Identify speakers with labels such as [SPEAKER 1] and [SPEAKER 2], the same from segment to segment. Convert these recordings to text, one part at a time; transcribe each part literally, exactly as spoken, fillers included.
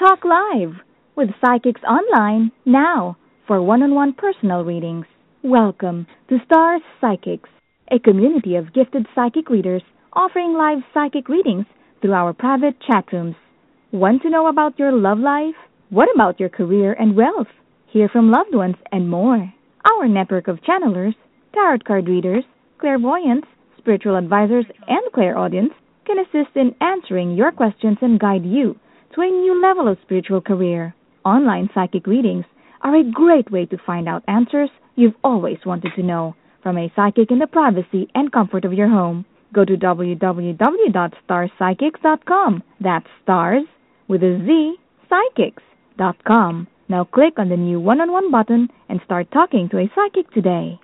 [SPEAKER 1] Talk live with Psychics Online now for one-on-one personal readings. Welcome to Stars Psychics, a community of gifted psychic readers offering live psychic readings through our private chat rooms. Want to know about your love life? What about your career and wealth? Hear from loved ones and more. Our network of channelers, tarot card readers, clairvoyants, spiritual advisors, and clairaudience can assist in answering your questions and guide you to a new level of spiritual career. Online psychic readings are a great way to find out answers you've always wanted to know from a psychic in the privacy and comfort of your home. Go to w w w dot stars psychics dot com. That's stars with a Z, psychics dot com. Now click on the new one-on-one button and start talking to a psychic today.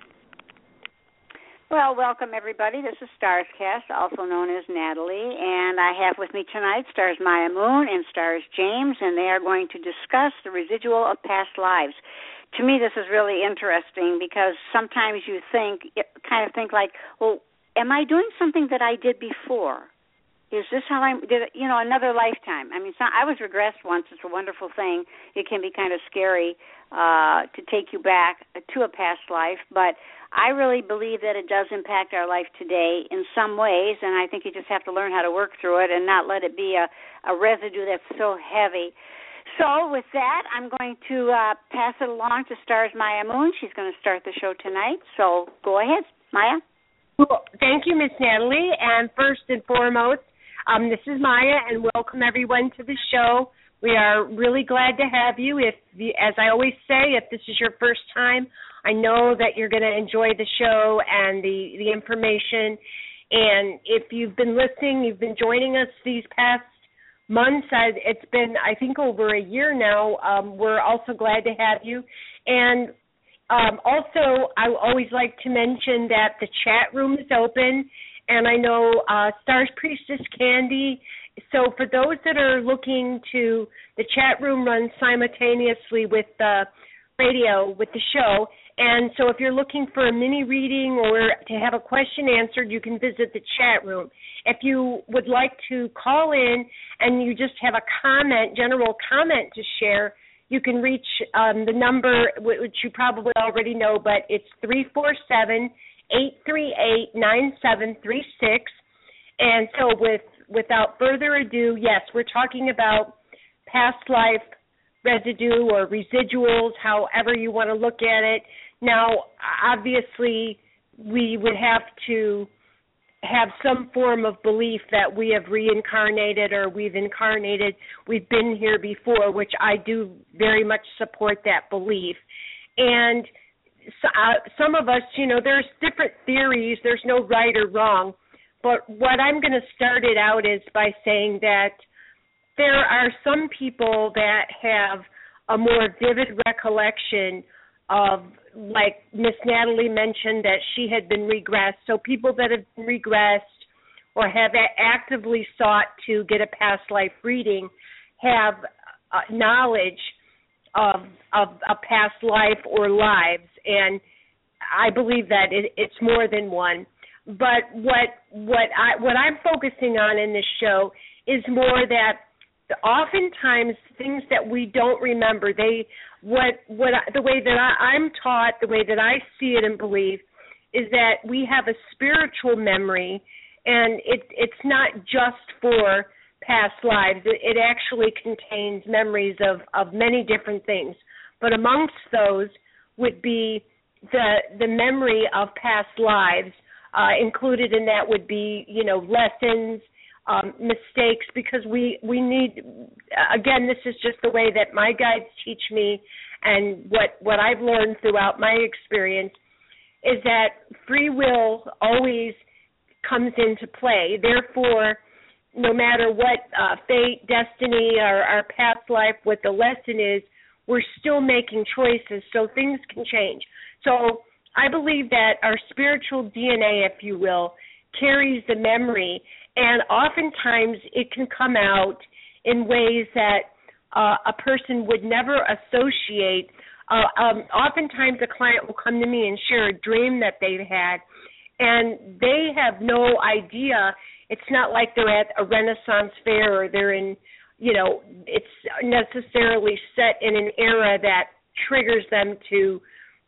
[SPEAKER 2] Well, welcome everybody. This is Starscast, also known as Natalie, and I have with me tonight Stars Maya Moon and Stars James, and they are going to discuss the residual of past lives. To me, this is really interesting because sometimes you think, kind of think like, well, am I doing something that I did before? Is this how I'm, did, you know, another lifetime? I mean, so I was regressed once. It's a wonderful thing. It can be kind of scary uh, to take you back to a past life, but I really believe that it does impact our life today in some ways, and I think you just have to learn how to work through it and not let it be a, a residue that's so heavy. So with that, I'm going to uh, pass it along to Stars Maya Moon. She's going to start the show tonight, so go ahead, Maya.
[SPEAKER 3] Well, thank you, Miss Natalie, and first and foremost, Um, this is Maya, and welcome everyone to the show. We are really glad to have you. If, you, as I always say, if this is your first time, I know that you're going to enjoy the show and the, the information. And if you've been listening, you've been joining us these past months. I, it's been, I think, over a year now. Um, we're also glad to have you. And um, also, I always like to mention that the chat room is open. And I know uh, Stars Priestess Candy. So for those that are looking to, the chat room runs simultaneously with the radio, with the show. And so if you're looking for a mini reading or to have a question answered, you can visit the chat room. If you would like to call in and you just have a comment, general comment to share, you can reach um, the number, which you probably already know, but it's three four seven, eight three eight, nine seven three six. And so with without further ado, yes, we're talking about past life residue or residuals, however you want to look at it. Now, obviously, we would have to have some form of belief that we have reincarnated or we've incarnated, we've been here before, which I do very much support that belief. And So, uh, some of us, you know, there's different theories. There's no right or wrong. But what I'm going to start it out is by saying that there are some people that have a more vivid recollection of, like Miss Natalie mentioned, that she had been regressed. So people that have been regressed or have actively sought to get a past life reading have uh, knowledge of of a past life or lives, and I believe that it, it's more than one. But what what I what I'm focusing on in this show is more that oftentimes things that we don't remember, they what what I, the way that I, I'm taught, the way that I see it and believe, is that we have a spiritual memory, and it it's not just for past lives. It, it actually contains memories of, of many different things. But amongst those would be the the memory of past lives. Uh, included in that would be, you know, lessons, um, mistakes, because we, we need, again, this is just the way that my guides teach me, and what, what I've learned throughout my experience is that free will always comes into play. Therefore, no matter what uh, fate, destiny, or our past life, what the lesson is, we're still making choices, so things can change. So I believe that our spiritual D N A, if you will, carries the memory, and oftentimes it can come out in ways that uh, a person would never associate. Uh, um, oftentimes a client will come to me and share a dream that they've had, and they have no idea. It's not like they're at a Renaissance fair or they're in, you know, it's necessarily set in an era that triggers them to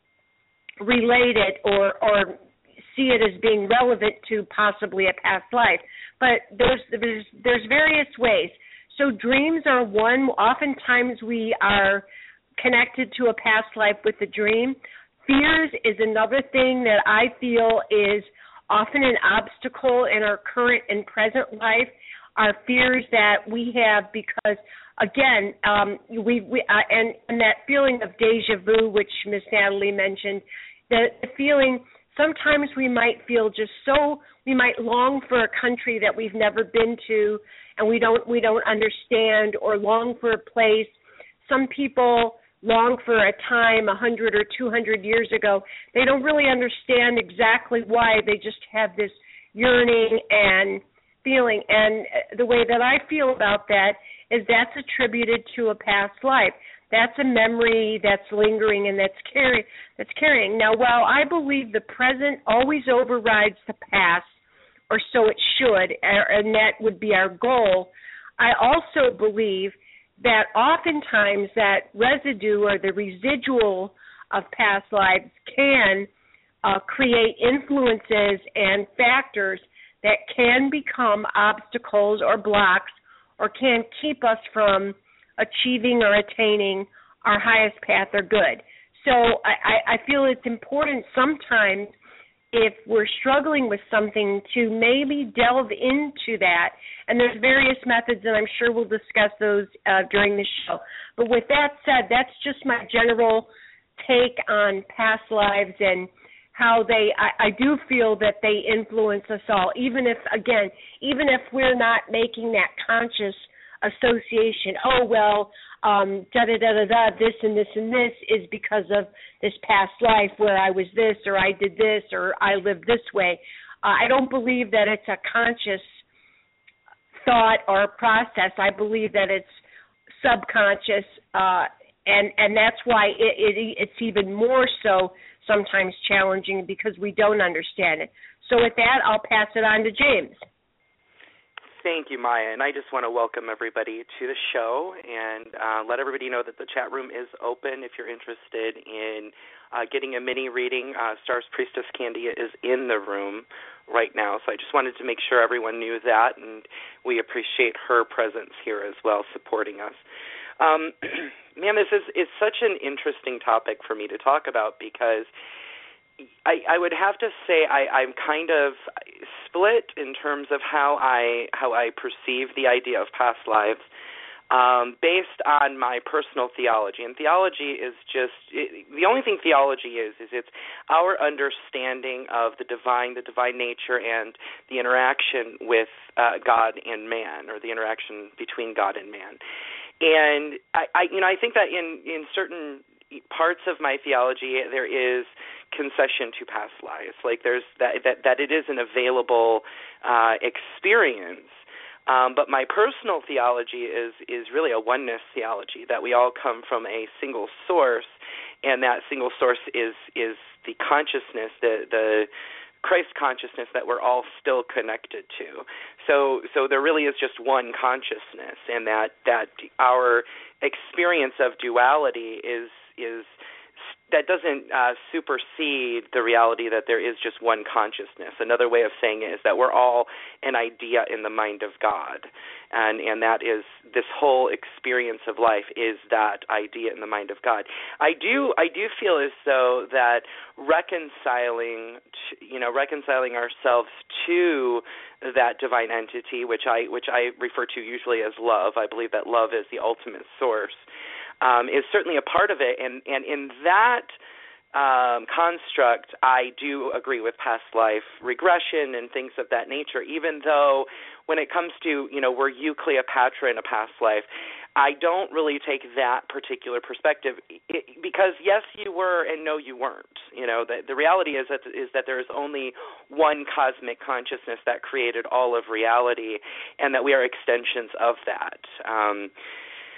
[SPEAKER 3] relate it or, or see it as being relevant to possibly a past life. But there's, there's, there's various ways. So dreams are one. Oftentimes we are connected to a past life with a dream. Fears is another thing that I feel is often an obstacle in our current and present life, are fears that we have because, again, um, we, we uh, and, and that feeling of deja vu, which Miz Natalie mentioned, the, the feeling sometimes we might feel just so, we might long for a country that we've never been to and we don't we don't understand, or long for a place. Some people long for a time a hundred or two hundred years ago. They don't really understand exactly why. They just have this yearning and feeling. And the way that I feel about that is that's attributed to a past life. That's a memory that's lingering and that's carry that's carrying. Now, while I believe the present always overrides the past, or so it should, and that would be our goal, I also believe that oftentimes that residue or the residual of past lives can uh, create influences and factors that can become obstacles or blocks, or can keep us from achieving or attaining our highest path or good. So I, I feel it's important sometimes, if we're struggling with something, to maybe delve into that. And there's various methods, and I'm sure we'll discuss those uh, during the show. But with that said, that's just my general take on past lives and how they, I, I do feel that they influence us all, even if, again, even if we're not making that conscious association. Oh, well, um, da-da-da-da-da, this and this and this is because of this past life where I was this, or I did this, or I lived this way. Uh, I don't believe that it's a conscious thought or process. I believe that it's subconscious, uh, and, and that's why it, it, it's even more so sometimes challenging, because we don't understand it. So with that, I'll pass it on to James.
[SPEAKER 4] Thank you, Maya, and I just want to welcome everybody to the show and uh, let everybody know that the chat room is open if you're interested in uh, getting a mini reading. Uh, Stars Priestess Candia is in the room right now, so I just wanted to make sure everyone knew that, and we appreciate her presence here as well, supporting us. Um, man, this is, is such an interesting topic for me to talk about, because I, I would have to say I, I'm kind of split in terms of how I how I perceive the idea of past lives um, based on my personal theology. And theology is just it, the only thing theology is is it's our understanding of the divine, the divine nature, and the interaction with uh, God and man, or the interaction between God and man. And I, I you know I think that in in certain parts of my theology there is concession to past lives, like there's that that, that it is an available uh, experience. Um, but my personal theology is is really a oneness theology, that we all come from a single source, and that single source is is the consciousness, the the Christ consciousness that we're all still connected to. So so there really is just one consciousness, and that that our experience of duality is is that doesn't uh, supersede the reality that there is just one consciousness. Another way of saying it is that we're all an idea in the mind of God, and and that is this whole experience of life is that idea in the mind of God. I do I do feel as though that reconciling, to, you know, reconciling ourselves to that divine entity, which I which I refer to usually as love. I believe that love is the ultimate source. Um, is certainly a part of it, and, and in that um, construct, I do agree with past life regression and things of that nature, even though when it comes to, you know, were you Cleopatra in a past life, I don't really take that particular perspective, it, because yes, you were, and no, you weren't. You know, the, the reality is that is that there is only one cosmic consciousness that created all of reality, and that we are extensions of that. Um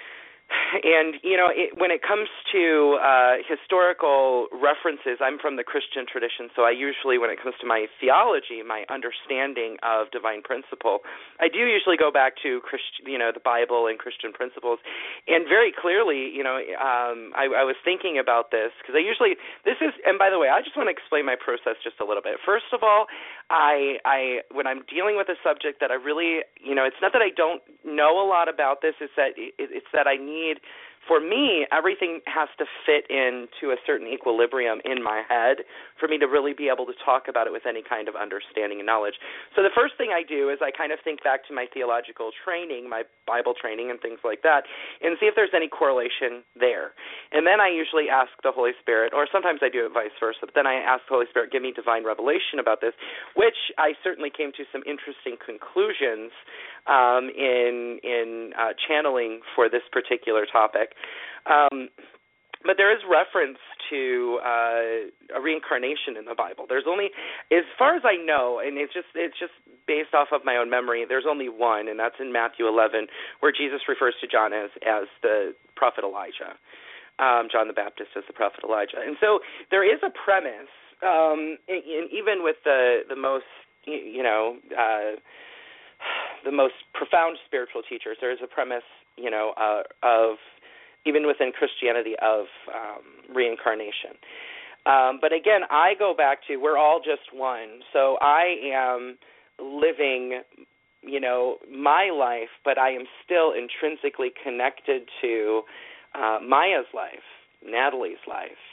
[SPEAKER 4] And, you know, it, when it comes to uh, historical references, I'm from the Christian tradition, so I usually, when it comes to my theology, my understanding of divine principle, I do usually go back to, Christ, you know, the Bible and Christian principles. And very clearly, you know, um, I, I was thinking about this, because I usually, this is, and by the way, I just want to explain my process just a little bit. First of all, I, I when I'm dealing with a subject that I really, you know, it's not that I don't know a lot about this, it's that, it, it's that I need, for me, everything has to fit into a certain equilibrium in my head for me to really be able to talk about it with any kind of understanding and knowledge. So the first thing I do is I kind of think back to my theological training, my Bible training and things like that, and see if there's any correlation there. And then I usually ask the Holy Spirit, or sometimes I do it vice versa, but then I ask the Holy Spirit, give me divine revelation about this, which I certainly came to some interesting conclusions um, in, in uh, channeling for this particular topic. Um, but there is reference to uh, a reincarnation in the Bible. There's only, as far as I know, and it's just it's just based off of my own memory, there's only one, and that's in Matthew eleven, where Jesus refers to John as, as the prophet Elijah, um, John the Baptist as the prophet Elijah. And so there is a premise, um, in, in, even with the, the most, you know, uh, the most profound spiritual teachers, there is a premise, you know, uh, of even within Christianity, of um, reincarnation. Um, but again, I go back to, we're all just one. So I am living, you know, my life, but I am still intrinsically connected to uh, Maya's life, Natalie's life,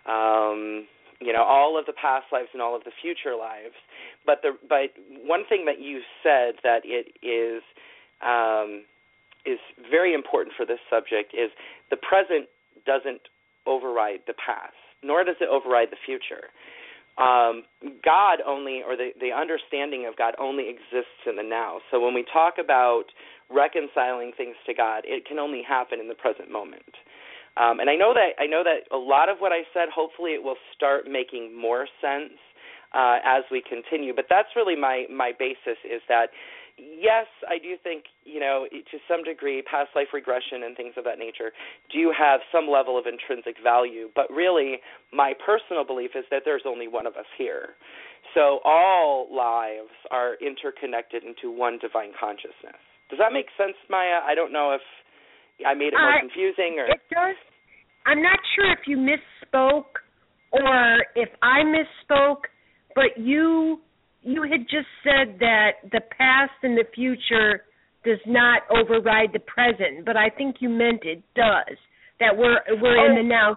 [SPEAKER 4] um, you know, all of the past lives and all of the future lives. But the but one thing that you said that it is um, is very important for this subject is the present doesn't override the past, nor does it override the future. Um, God only, or the, the understanding of God only exists in the now. So when we talk about reconciling things to God, it can only happen in the present moment. Um, and I know that I know that a lot of what I said, hopefully it will start making more sense uh, as we continue. But that's really my, my basis, is that, yes, I do think, you know, to some degree, past life regression and things of that nature do have some level of intrinsic value. But really, my personal belief is that there's only one of us here. So all lives are interconnected into one divine consciousness. Does that make sense, Maya? I don't know if I made it more uh, confusing. Or
[SPEAKER 3] it does. I'm not sure if you misspoke or if I misspoke, but you... You had just said that the past and the future does not override the present, but I think you meant it does, that we're we're oh, in the now.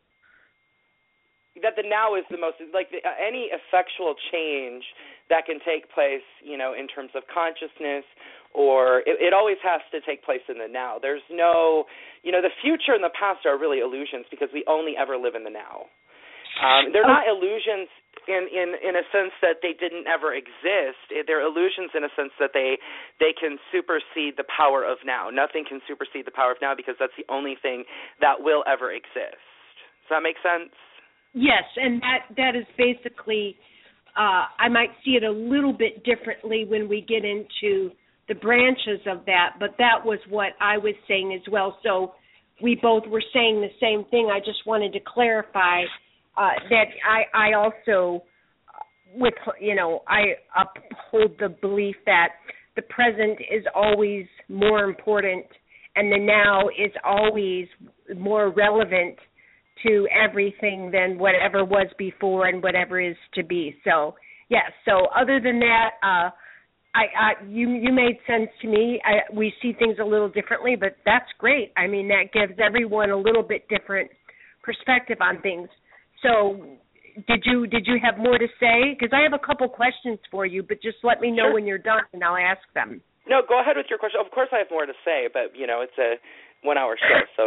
[SPEAKER 4] That the now is the most, like the, any effectual change that can take place, you know, in terms of consciousness, or it, it always has to take place in the now. There's no, you know, the future and the past are really illusions because we only ever live in the now. Um, they're not illusions in, in, in a sense that they didn't ever exist. They're illusions in a sense that they they can supersede the power of now. Nothing can supersede the power of now because that's the only thing that will ever exist. Does that make sense?
[SPEAKER 3] Yes, and that, that is basically, uh, I might see it a little bit differently when we get into the branches of that, but that was what I was saying as well. So we both were saying the same thing. I just wanted to clarify Uh, that I, I also, with you know, I uphold the belief that the present is always more important and the now is always more relevant to everything than whatever was before and whatever is to be. So, yes, so other than that, uh, I, I you you made sense to me. I, we see things a little differently, but that's great. I mean, that gives everyone a little bit different perspective on things. So did you did you have more to say? Because I have a couple questions for you, but just let me know
[SPEAKER 4] Sure.
[SPEAKER 3] when you're done, and I'll ask them.
[SPEAKER 4] No, go ahead with your question. Of course I have more to say, but, you know, it's a one-hour show, so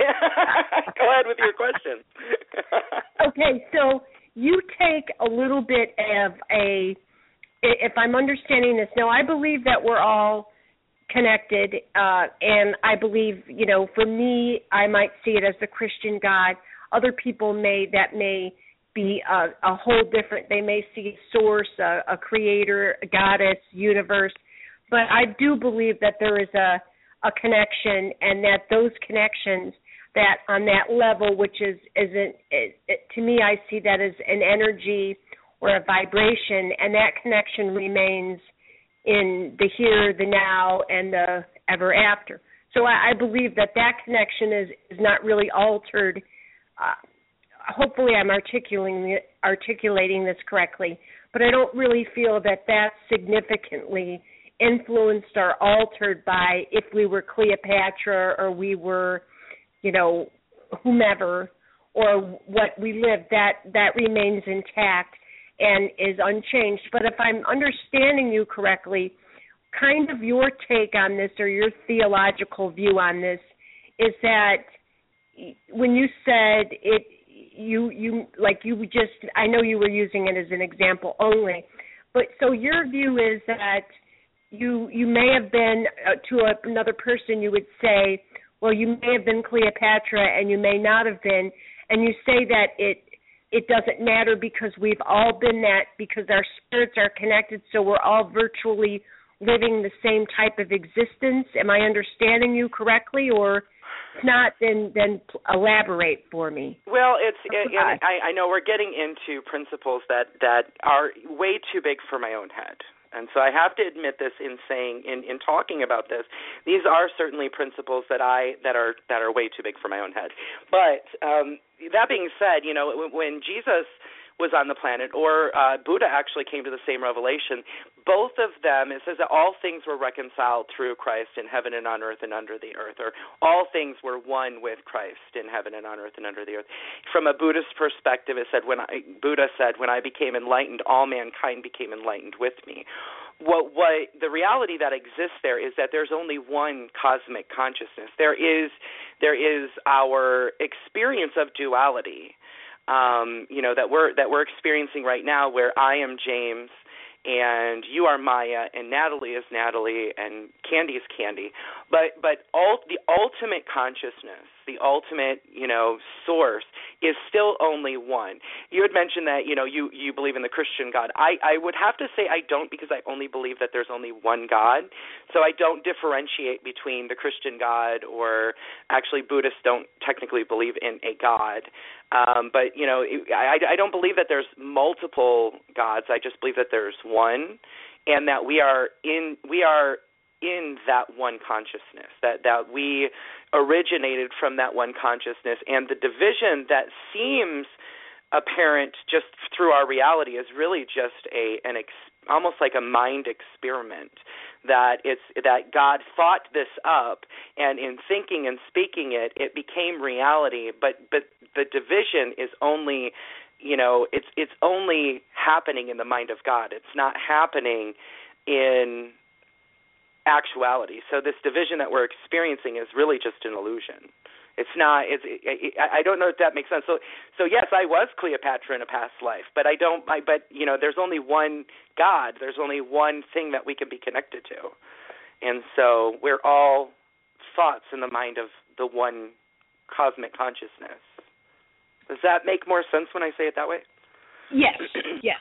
[SPEAKER 4] go ahead with your question.
[SPEAKER 3] Okay, so you take a little bit of a, if I'm understanding this, now I believe that we're all connected, uh, and I believe, you know, for me, I might see it as the Christian God. Other people may, that may be a, a whole different, they may see a source, a, a creator, a goddess, universe. But I do believe that there is a, a connection, and that those connections, that on that level, which is, is an, it, it, to me, I see that as an energy or a vibration, and that connection remains in the here, the now, and the ever after. So I, I believe that that connection is, is not really altered. Uh, hopefully I'm articulating, articulating this correctly, but I don't really feel that that's significantly influenced or altered by if we were Cleopatra or we were, you know, whomever, or what we lived. That that remains intact and is unchanged. But if I'm understanding you correctly, kind of your take on this or your theological view on this is that when you said it, you you like you just, I know you were using it as an example only, but so your view is that you you may have been uh, to a, another person you would say, well, you may have been Cleopatra and you may not have been, and you say that it it doesn't matter because we've all been that, because our spirits are connected, so we're all virtually living the same type of existence. Am I understanding you correctly, or if not, then then elaborate for me.
[SPEAKER 4] Well, it's it, and I, I know we're getting into principles that, that are way too big for my own head. And so I have to admit this in saying, in, in talking about this, these are certainly principles that I that are that are way too big for my own head. But um, that being said, you know, when Jesus was on the planet, or uh, Buddha actually came to the same revelation, both of them, it says that all things were reconciled through Christ in heaven and on earth and under the earth, or all things were one with Christ in heaven and on earth and under the earth. From a Buddhist perspective, it said, when I, Buddha said, when I became enlightened, all mankind became enlightened with me. What, what the reality that exists there is that there's only one cosmic consciousness. There is, there is our experience of duality, Um, you know, that we're that we're experiencing right now, where I am James and you are Maya and Natalie is Natalie and Candy is Candy. But but all the ultimate consciousness, the ultimate, you know, source is still only one. You had mentioned that, you know, you, you believe in the Christian God. I, I would have to say I don't, because I only believe that there's only one God. So I don't differentiate between the Christian God, or actually Buddhists don't technically believe in a God. Um, but, you know, I, I don't believe that there's multiple gods. I just believe that there's one, and that we are in we are in that one consciousness, that, that we originated from that one consciousness, and the division that seems apparent just through our reality is really just a an ex, almost like a mind experiment, that it's that God thought this up, and in thinking and speaking it, it became reality. But but the division is only, you know, it's it's only happening in the mind of God. It's not happening in actuality. So this division that we're experiencing is really just an illusion. It's not. It's. It, I don't know if that makes sense. So, so yes, I was Cleopatra in a past life, but I don't. I, but you know, there's only one God. There's only one thing that we can be connected to, and so we're all thoughts in the mind of the one cosmic consciousness. Does that make more sense when I say it that way?
[SPEAKER 3] Yes. Yes.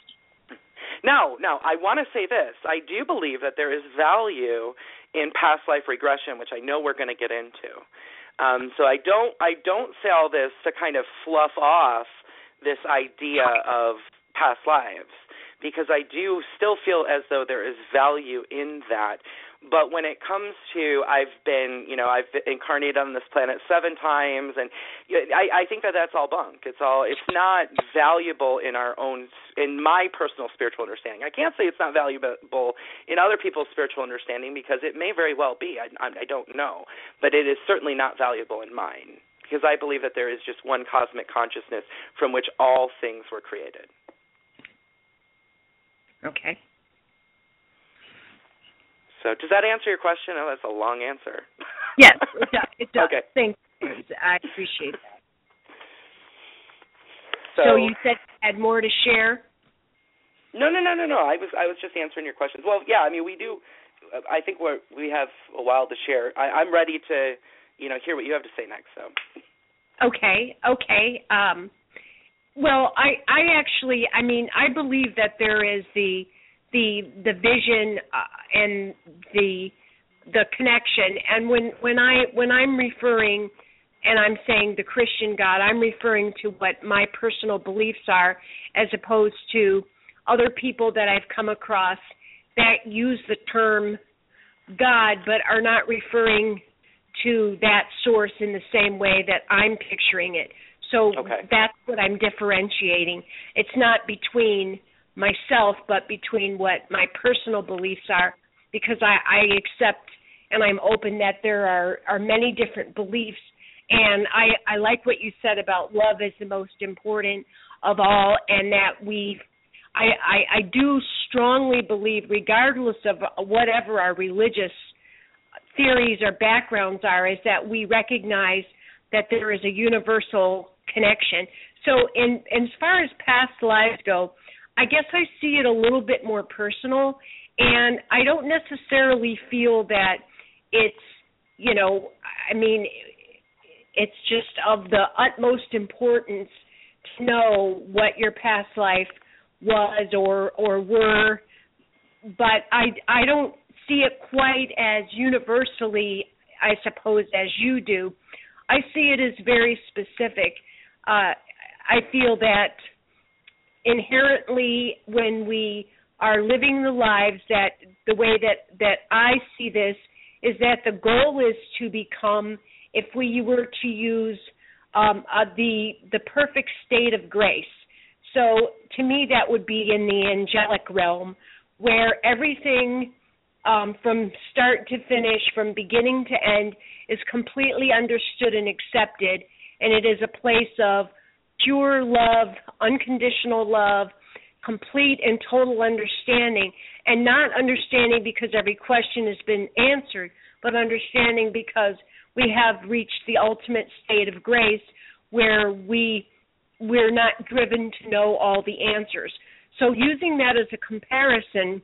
[SPEAKER 4] Now, now, I want to say this. I do believe that there is value in past life regression, which I know we're going to get into. Um, so I don't I don't say all this to kind of fluff off this idea of past lives, because I do still feel as though there is value in that. But when it comes to, I've been, you know, I've incarnated on this planet seven times, and you know, I, I think that that's all bunk. It's all, it's not valuable in our own, in my personal spiritual understanding. I can't say it's not valuable in other people's spiritual understanding, because it may very well be. I, I don't know, but it is certainly not valuable in mine, because I believe that there is just one cosmic consciousness from which all things were created.
[SPEAKER 3] Okay.
[SPEAKER 4] So does that answer your question? Oh, that's a long answer.
[SPEAKER 3] Yes, it does. It does.
[SPEAKER 4] Okay.
[SPEAKER 3] Thanks. I appreciate that.
[SPEAKER 4] So,
[SPEAKER 3] so you said you had more to share?
[SPEAKER 4] No, no, no, no, no. I was I was just answering your questions. Well, yeah, I mean, we do. I think we're we have a while to share. I, I'm ready to, you know, hear what you have to say next. So.
[SPEAKER 3] Okay. Okay. Um, well, I I actually, I mean, I believe that there is the the the vision uh, and the the connection. And when, when I when I'm referring and I'm saying the Christian God, I'm referring to what my personal beliefs are, as opposed to other people that I've come across that use the term God but are not referring to that source in the same way that I'm picturing it. So
[SPEAKER 4] okay.
[SPEAKER 3] That's what I'm differentiating. It's not between myself, but between what my personal beliefs are, because I, I accept and I'm open that there are, are many different beliefs. And I, I like what you said about love is the most important of all, and that we, I, I, I do strongly believe, regardless of whatever our religious theories or backgrounds are, is that we recognize that there is a universal connection. So in, in as far as past lives go, I guess I see it a little bit more personal, and I don't necessarily feel that it's, you know, I mean, it's just of the utmost importance to know what your past life was or or were, but I, I don't see it quite as universally, I suppose, as you do. I see it as very specific. Uh, I feel that inherently when we are living the lives, that the way that, that I see this is that the goal is to become, if we were to use um, uh, the the perfect state of grace. So to me that would be in the angelic realm, where everything um, from start to finish, from beginning to end, is completely understood and accepted, and it is a place of pure love, unconditional love, complete and total understanding, and not understanding because every question has been answered, but understanding because we have reached the ultimate state of grace where we, we're not driven to know all the answers. So using that as a comparison,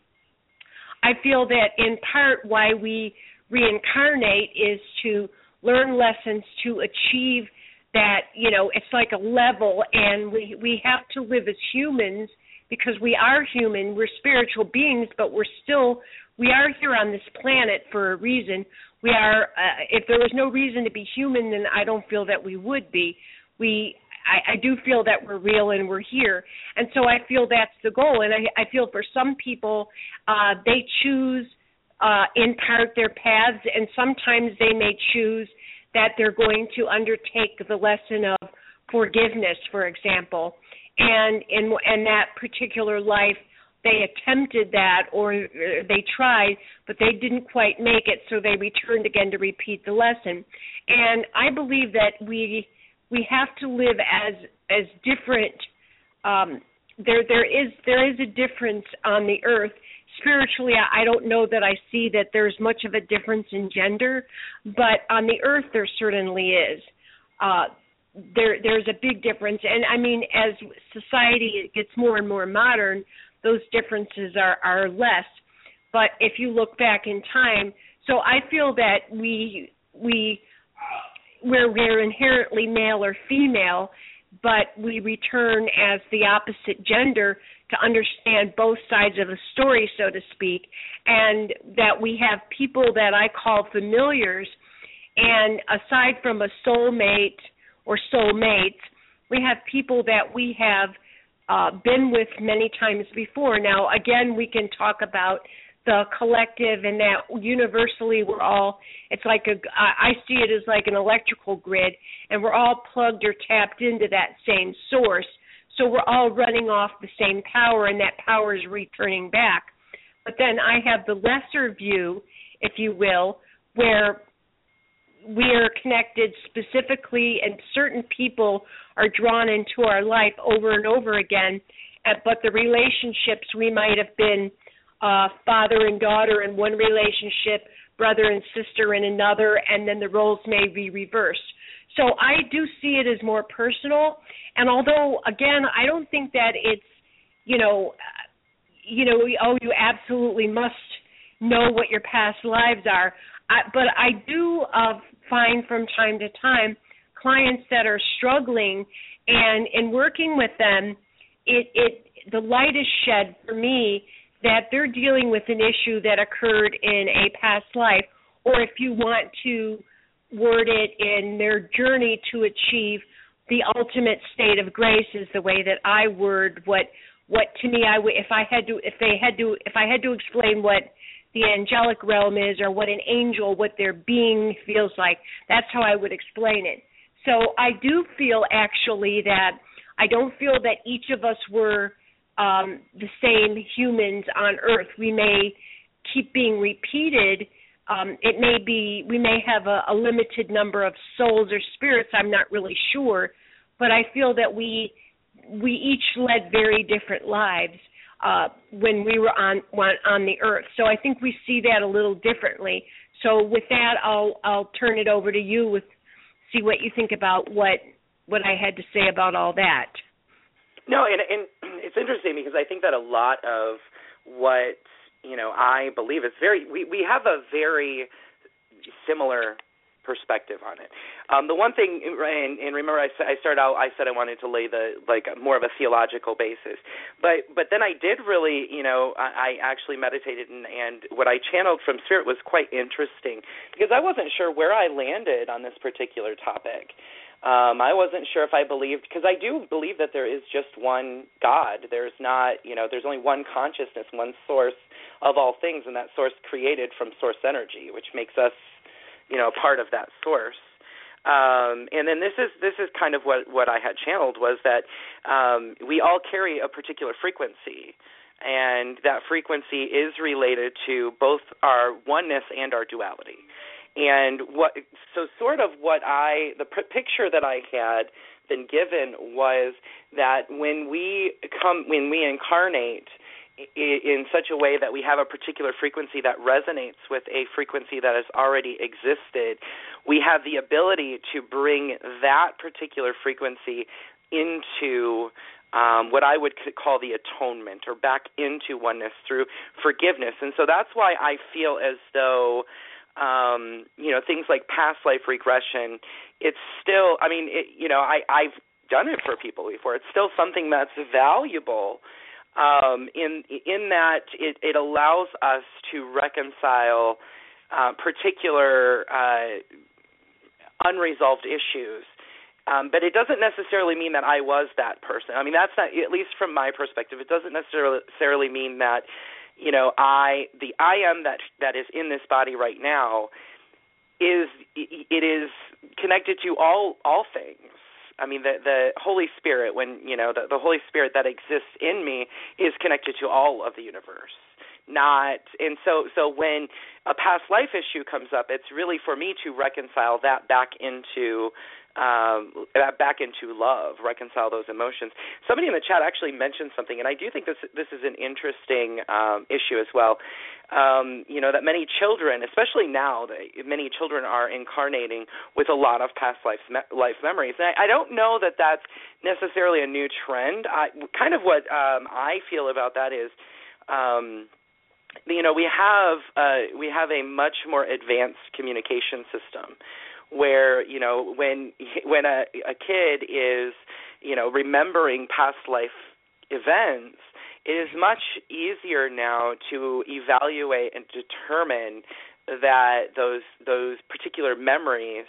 [SPEAKER 3] I feel that in part why we reincarnate is to learn lessons to achieve that, you know, it's like a level, and we, we have to live as humans because we are human. We're spiritual beings, but we're still, we are here on this planet for a reason. We are, uh, if there was no reason to be human, then I don't feel that we would be. We, I, I do feel that we're real and we're here. And so I feel that's the goal. And I, I feel for some people, uh, they choose uh, in part their paths, and sometimes they may choose that they're going to undertake the lesson of forgiveness, for example. And in, in that particular life, they attempted that, or they tried, but they didn't quite make it, so they returned again to repeat the lesson. And I believe that we we have to live as as different. Um, there there is there is a difference on the earth. Spiritually, I don't know that I see that there's much of a difference in gender, but on the earth there certainly is. Uh, there there's a big difference, and I mean, as society gets more and more modern, those differences are, are less. But if you look back in time, so I feel that we we we're, we're inherently male or female, but we return as the opposite gender to understand both sides of a story, so to speak, and that we have people that I call familiars, and aside from a soulmate or soulmates, we have people that we have uh, been with many times before. Now, again, we can talk about the collective, and that universally we're all, it's like a, I see it as like an electrical grid, and we're all plugged or tapped into that same source. So we're all running off the same power, and that power is returning back. But then I have the lesser view, if you will, where we are connected specifically, and certain people are drawn into our life over and over again, but the relationships, we might have been uh, father and daughter in one relationship, brother and sister in another, and then the roles may be reversed. So I do see it as more personal, and although, again, I don't think that it's, you know, you know, oh, you absolutely must know what your past lives are, I, but I do uh, find from time to time clients that are struggling, and in working with them, it, it the light is shed for me that they're dealing with an issue that occurred in a past life, or if you want to word it in their journey to achieve the ultimate state of grace is the way that I word what what to me I would if I had to if they had to if I had to explain what the angelic realm is or what an angel, what their being feels like, that's how I would explain it. So I do feel actually that I don't feel that each of us were um, the same humans on Earth. We may keep being repeated. Um, it may be, we may have a, a limited number of souls or spirits, I'm not really sure, but I feel that we we each led very different lives uh, when we were on on the Earth. So I think we see that a little differently. So with that, I'll I'll turn it over to you with see what you think about what what I had to say about all that.
[SPEAKER 4] No, and, and it's interesting because I think that a lot of what, you know, I believe is very, we, we have a very similar perspective on it. Um, the one thing, and, and remember I, I started out, I said I wanted to lay the, like, more of a theological basis. But but then I did really, you know, I, I actually meditated, and, and what I channeled from Spirit was quite interesting because I wasn't sure where I landed on this particular topic. Um, I wasn't sure if I believed, because I do believe that there is just one God. There's not, you know, there's only one consciousness, one source of all things, and that source created from source energy, which makes us, you know, part of that source. Um, and then this is this is kind of what, what I had channeled was that um, we all carry a particular frequency, and that frequency is related to both our oneness and our duality. And what, so sort of what I, the p- picture that I had been given was that when we come, when we incarnate I- in such a way that we have a particular frequency that resonates with a frequency that has already existed, we have the ability to bring that particular frequency into um, what I would call the atonement, or back into oneness through forgiveness. And so that's why I feel as though Um, you know, things like past life regression, it's still, I mean, it, you know, I, I've done it for people before. It's still something that's valuable um, in in that it, it allows us to reconcile uh, particular uh, unresolved issues. Um, but it doesn't necessarily mean that I was that person. I mean, that's not, at least from my perspective, it doesn't necessarily mean that, you know, I, the I am that that is in this body right now is, it is connected to all all things. I mean, the the Holy Spirit, when, you know, the, the Holy Spirit that exists in me is connected to all of the universe. Not, and so so when a past life issue comes up, it's really for me to reconcile that back into um, back into love, reconcile those emotions. Somebody in the chat actually mentioned something, and I do think this this is an interesting um, issue as well. Um, you know, that many children, especially now, that many children are incarnating with a lot of past life life memories. And I, I don't know that that's necessarily a new trend. I, kind of what um, I feel about that is, um, you know, we have uh, we have a much more advanced communication system, where, you know, when when a, a kid is, you know, remembering past life events, it is much easier now to evaluate and determine that those those particular memories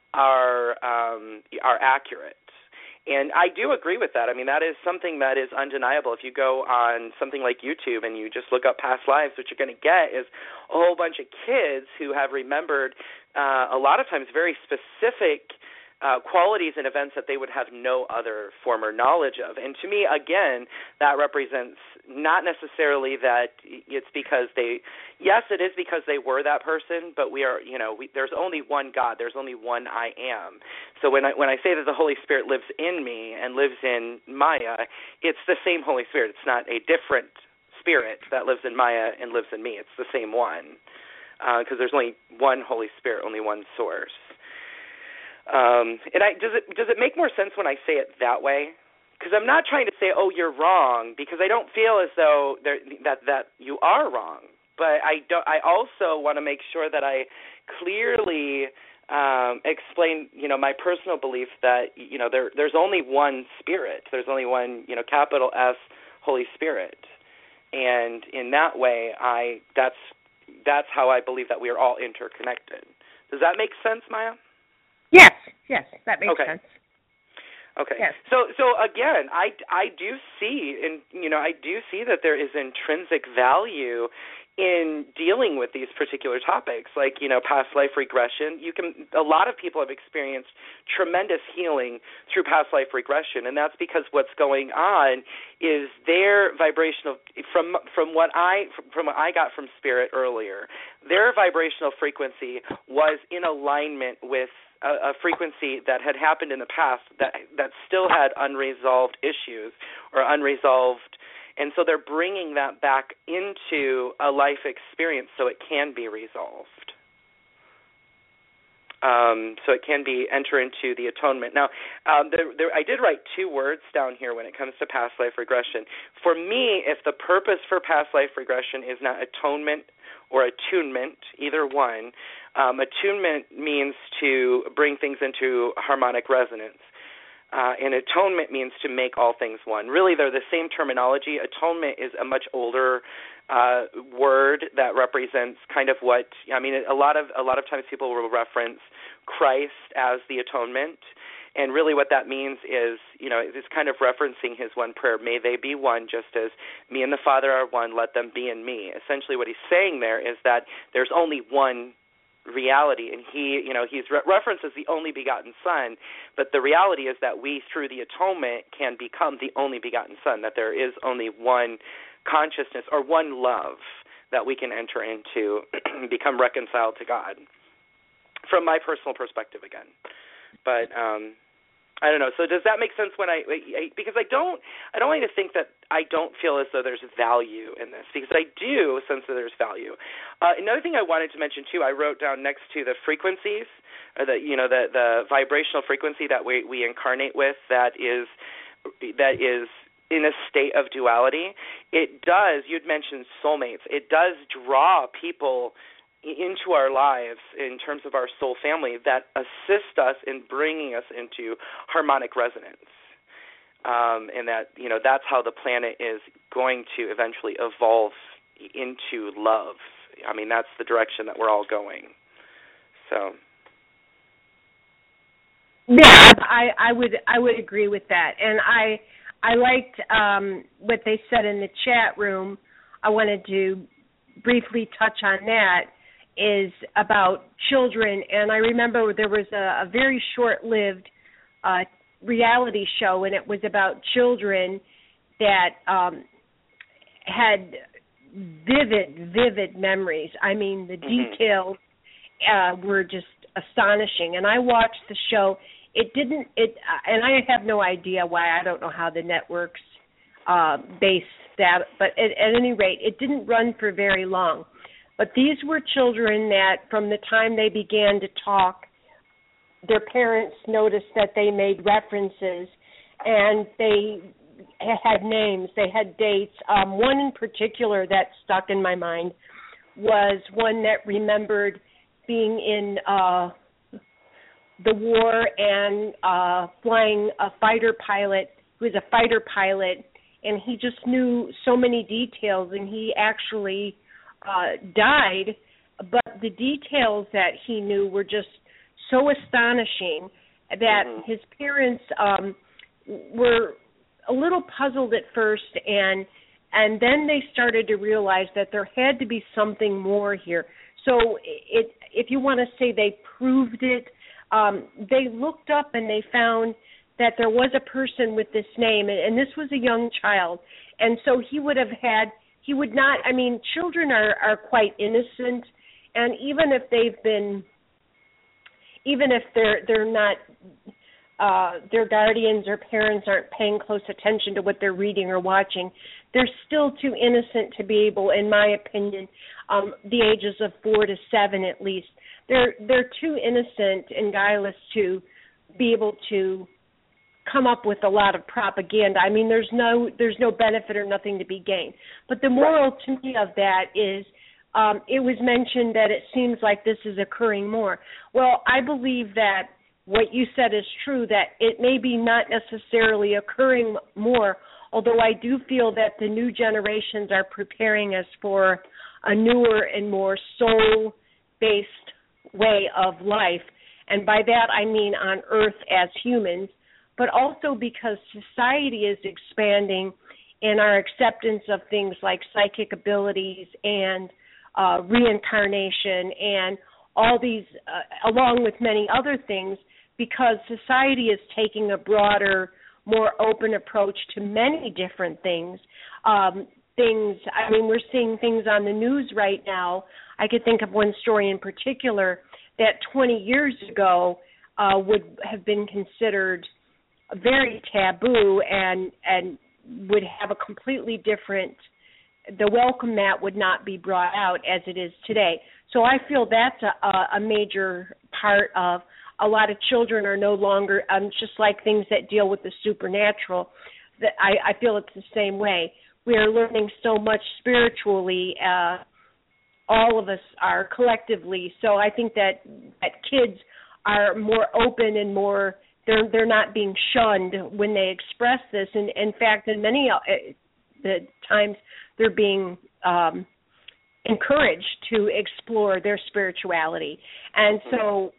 [SPEAKER 4] are um, are accurate. And I do agree with that. I mean, that is something that is undeniable. If you go on something like YouTube and you just look up past lives, what you're going to get is a whole bunch of kids who have remembered uh, a lot of times very specific uh, qualities and events that they would have no other former knowledge of. And to me, again, that represents not necessarily that it's because they, yes, it is because they were that person, but we are, you know, we, there's only one God. There's only one I am. So when I when I say that the Holy Spirit lives in me and lives in Maya, it's the same Holy Spirit. It's not a different spirit that lives in Maya and lives in me. It's the same one, because uh, there's only one Holy Spirit, only one source. Um, and I, does it does it make more sense when I say it that way? Because I'm not trying to say, oh, you're wrong, because I don't feel as though there, that that you are wrong. But I don't. I also want to make sure that I clearly um, explain, you know, my personal belief that, you know, there there's only one Spirit. There's only one, you know, capital S Holy Spirit, and in that way, I that's that's how I believe that we are all interconnected. Does that make sense, Maya?
[SPEAKER 3] Yes, yes, that makes
[SPEAKER 4] okay.
[SPEAKER 3] sense.
[SPEAKER 4] Okay.
[SPEAKER 3] Yes.
[SPEAKER 4] So so again, I, I do see and you know I do see that there is intrinsic value in dealing with these particular topics, like, you know, past life regression. You can a lot of people have experienced tremendous healing through past life regression, and that's because what's going on is their vibrational from from what I from what I got from Spirit earlier, their vibrational frequency was in alignment with a, a frequency that had happened in the past that that still had unresolved issues or unresolved. And so they're bringing that back into a life experience so it can be resolved. Um, so it can be enter into the atonement. Now, um, there, there, I did write two words down here when it comes to past life regression. For me, if the purpose for past life regression is not atonement or attunement, either one, um, attunement means to bring things into harmonic resonance. Uh, and atonement means to make all things one. Really, they're the same terminology. Atonement is a much older uh, word that represents kind of what I mean. A lot of a lot of times people will reference Christ as the atonement, and really what that means is, you know, it's kind of referencing his one prayer: "May they be one, just as me and the Father are one. Let them be in me." Essentially, what he's saying there is that there's only one reality, and he, you know, he's re- references the only begotten Son, but the reality is that we, through the atonement, can become the only begotten Son, that there is only one consciousness or one love that we can enter into, become reconciled to God, from my personal perspective again. But um, I don't know. So does that make sense when I, I because I don't I don't want you to think that I don't feel as though there's value in this, because I do sense that there's value. Uh, another thing I wanted to mention too, I wrote down next to the frequencies, or the you know the the vibrational frequency that we we incarnate with, that is that is in a state of duality. It does. You'd mentioned soulmates. It does draw people into our lives in terms of our soul family that assist us in bringing us into harmonic resonance, um, and that you know that's how the planet is going to eventually evolve into love. I mean, that's the direction that we're all going. So,
[SPEAKER 3] yeah, I, I would I would agree with that, and I I liked um, what they said in the chat room. I wanted to briefly touch on that. Is about children, and I remember there was a, a very short-lived uh, reality show, and it was about children that um, had vivid, vivid memories. I mean, the
[SPEAKER 4] mm-hmm.
[SPEAKER 3] details uh, were just astonishing. And I watched the show. It didn't, it, and I have no idea why. I don't know how the networks uh, base that, but at, at any rate, it didn't run for very long. But these were children that from the time they began to talk, their parents noticed that they made references, and they had names, they had dates. Um, one in particular that stuck in my mind was one that remembered being in uh, the war and uh, flying a fighter pilot who was a fighter pilot, and he just knew so many details, and he actually Uh, died, but the details that he knew were just so astonishing that
[SPEAKER 4] mm-hmm.
[SPEAKER 3] his parents um, were a little puzzled at first, and and then they started to realize that there had to be something more here. So it, if you want to say they proved it, um, they looked up and they found that there was a person with this name, and, and this was a young child, and so he would have had He would not, I mean, children are, are quite innocent, and even if they've been, even if they're they're not, uh, their guardians or parents aren't paying close attention to what they're reading or watching, they're still too innocent to be able, in my opinion, um, the ages of four to seven at least, they're they're too innocent and guileless to be able to come up with a lot of propaganda. I mean, there's no there's no benefit or nothing to be gained. But the moral to me of that is um, it was mentioned that it seems like this is occurring more. Well, I believe that what you said is true, that it may be not necessarily occurring more, although I do feel that the new generations are preparing us for a newer and more soul-based way of life. And by that I mean on Earth as humans, but also because society is expanding in our acceptance of things like psychic abilities and uh, reincarnation and all these, uh, along with many other things, because society is taking a broader, more open approach to many different things. Um, things, I mean, we're seeing things on the news right now. I could think of one story in particular that twenty years ago uh, would have been considered very taboo and and would have a completely different, the welcome mat would not be brought out as it is today. So I feel that's a, a major part of a lot of children are no longer, um, just like things that deal with the supernatural, that I, I feel it's the same way. We are learning so much spiritually, uh, all of us are collectively. So I think that, that kids are more open and more, they're they're not being shunned when they express this. And in fact, in many uh, the times, they're being um, encouraged to explore their spirituality. And so,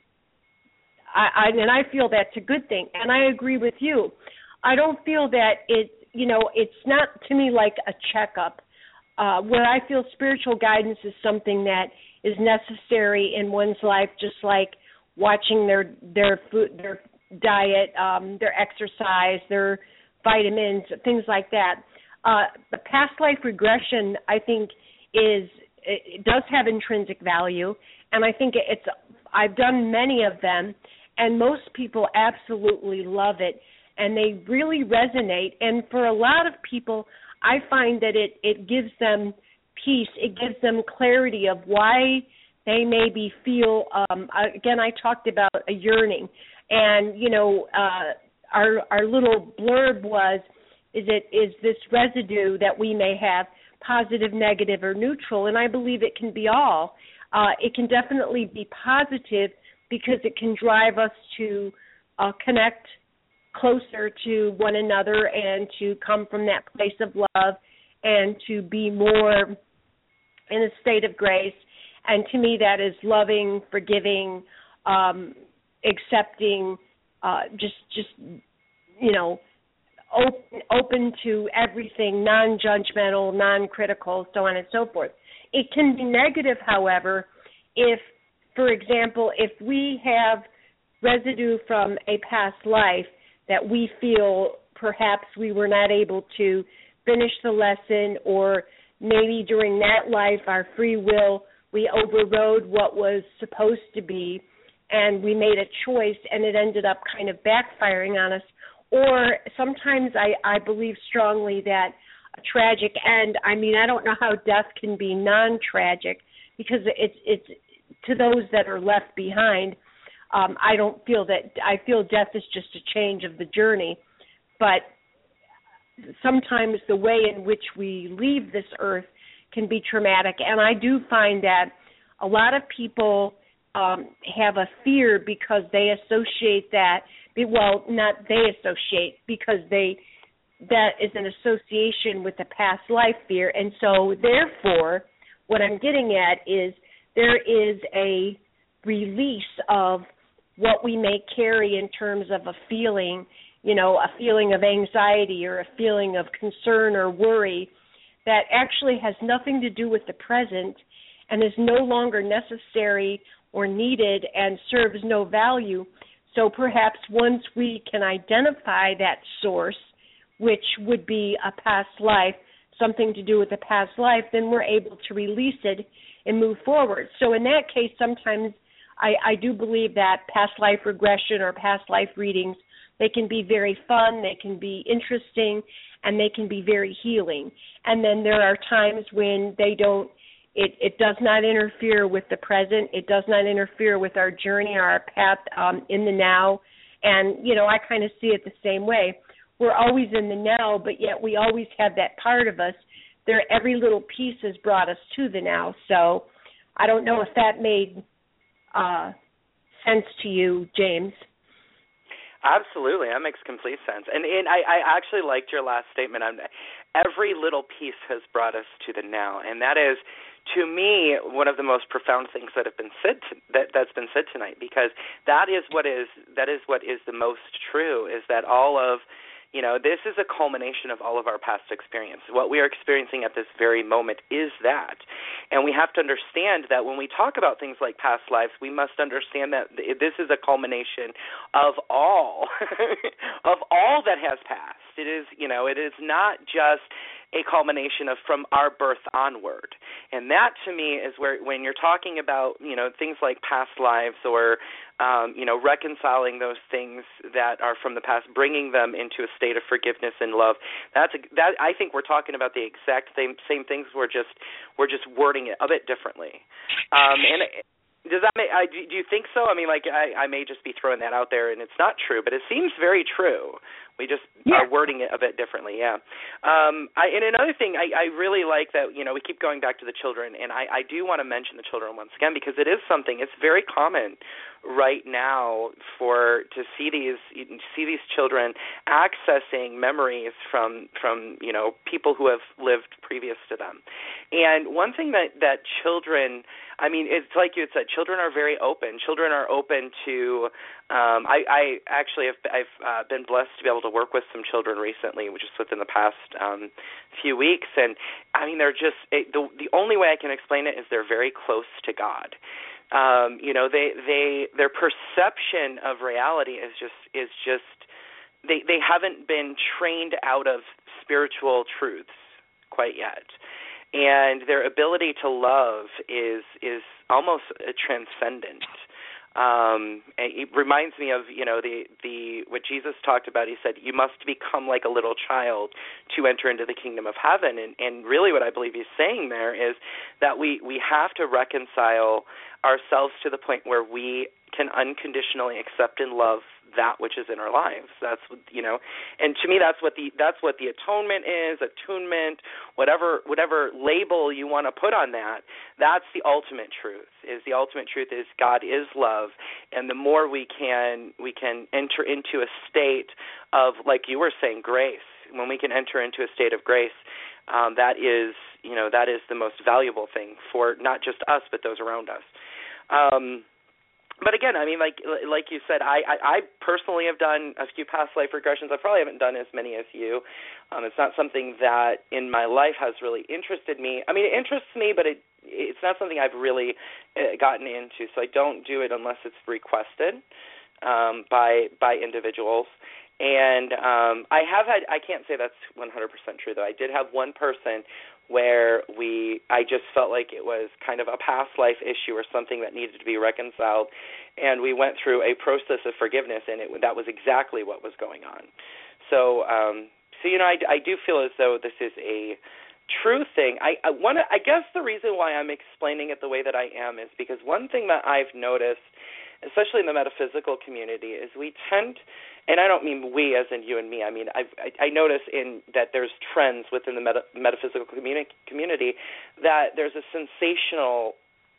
[SPEAKER 3] I, I and I feel that's a good thing. And I agree with you. I don't feel that it, you know, it's not to me like a checkup. Uh, where I feel spiritual guidance is something that is necessary in one's life, just like watching their their food, their diet, um, their exercise, their vitamins, things like that. Uh, the past life regression, I think, is it does have intrinsic value, and I think it's. I've done many of them, and most people absolutely love it, and they really resonate. And for a lot of people, I find that it, it gives them peace. It gives them clarity of why they maybe feel, um, again, I talked about a yearning. And, you know, uh, our our little blurb was, is it is this residue that we may have positive, negative, or neutral? And I believe it can be all. Uh, it can definitely be positive because it can drive us to uh, connect closer to one another and to come from that place of love and to be more in a state of grace. And to me, that is loving, forgiving, um, accepting, uh, just, just you know, open, open to everything, non-judgmental, non-critical, so on and so forth. It can be negative, however, if, for example, if we have residue from a past life that we feel perhaps we were not able to finish the lesson, or maybe during that life, our free will, we overrode what was supposed to be, and we made a choice, and it ended up kind of backfiring on us. Or sometimes I, I believe strongly that a tragic end, I mean, I don't know how death can be non-tragic, because it's it's to those that are left behind. Um, I don't feel that, I feel death is just a change of the journey. But sometimes the way in which we leave this earth can be traumatic. And I do find that a lot of people um, have a fear because they associate that, well, not they associate, because they, that is an association with the past life fear. And so therefore, what I'm getting at is there is a release of what we may carry in terms of a feeling, you know, a feeling of anxiety or a feeling of concern or worry that actually has nothing to do with the present and is no longer necessary or needed and serves no value. So perhaps once we can identify that source, which would be a past life, something to do with the past life, then we're able to release it and move forward. So in that case, sometimes I, I do believe that past life regression or past life readings, they can be very fun, they can be interesting, and they can be very healing. And then there are times when they don't, it, it does not interfere with the present, it does not interfere with our journey or our path um, in the now. And, you know, I kind of see it the same way. We're always in the now, but yet we always have that part of us. There, every little piece has brought us to the now. So I don't know if that made uh, sense to you, James.
[SPEAKER 4] Absolutely, that makes complete sense. And and I, I actually liked your last statement on every little piece has brought us to the now, and that is to me, one of the most profound things that have been said to, that that's been said tonight, because that is what is that is what is the most true, is that all of You know, this is a culmination of all of our past experience. What we are experiencing at this very moment is that. And we have to understand that when we talk about things like past lives, we must understand that this is a culmination of all, of all that has passed. It is, you know, it is not just a culmination of from our birth onward. And that, to me, is where when you're talking about, you know, things like past lives or, um, you know, reconciling those things that are from the past, bringing them into a state of forgiveness and love, that's a, that I think we're talking about the exact same same things. We're just we're just wording it a bit differently. Um, and it, Does that make, I, do you think so? I mean, like, I, I may just be throwing that out there, and it's not true, but it seems very true. We just yeah. are wording it a bit differently, yeah. Um, I, and another thing, I, I really like that, you know, we keep going back to the children, and I, I do want to mention the children once again, because it is something, it's very common right now for to see these see these children accessing memories from from you know people who have lived previous to them. And one thing that that children, I mean, it's like you had said, children are very open. Children are open to. Um, I, I actually have I've uh, been blessed to be able to work with some children recently, which is within the past um, few weeks, and I mean they're just it, the the only way I can explain it is they're very close to God. Um, you know, they, they their perception of reality is just is just they they haven't been trained out of spiritual truths quite yet, and their ability to love is is almost a transcendent. Um, it reminds me of, you know, the, the what Jesus talked about. He said, you must become like a little child to enter into the kingdom of heaven. And, and really what I believe he's saying there is that we, we have to reconcile ourselves to the point where we can unconditionally accept and love that which is in our lives. That's, you know, and to me that's what the that's what the atonement is, attunement, whatever whatever label you want to put on that. That's the ultimate truth. Is the ultimate truth is God is love, and the more we can we can enter into a state of, like you were saying, grace. When we can enter into a state of grace, um, that is, you know, that is the most valuable thing for not just us but those around us. Um, But again, I mean, like like you said, I, I, I personally have done a few past life regressions. I probably haven't done as many as you. Um, it's not something that in my life has really interested me. I mean, it interests me, but it it's not something I've really gotten into. So I don't do it unless it's requested um, by by individuals. And um, I have had, I can't say that's one hundred percent true, though. I did have one person where we, I just felt like it was kind of a past life issue or something that needed to be reconciled, and we went through a process of forgiveness, and it, that was exactly what was going on. So, um, so you know, I, I do feel as though this is a true thing. I, I want to, I guess the reason why I'm explaining it the way that I am is because one thing that I've noticed, especially in the metaphysical community, is we tend, and I don't mean we as in you and me, I mean I've, I, I notice in that there's trends within the meta, metaphysical communi- community that there's a sensational,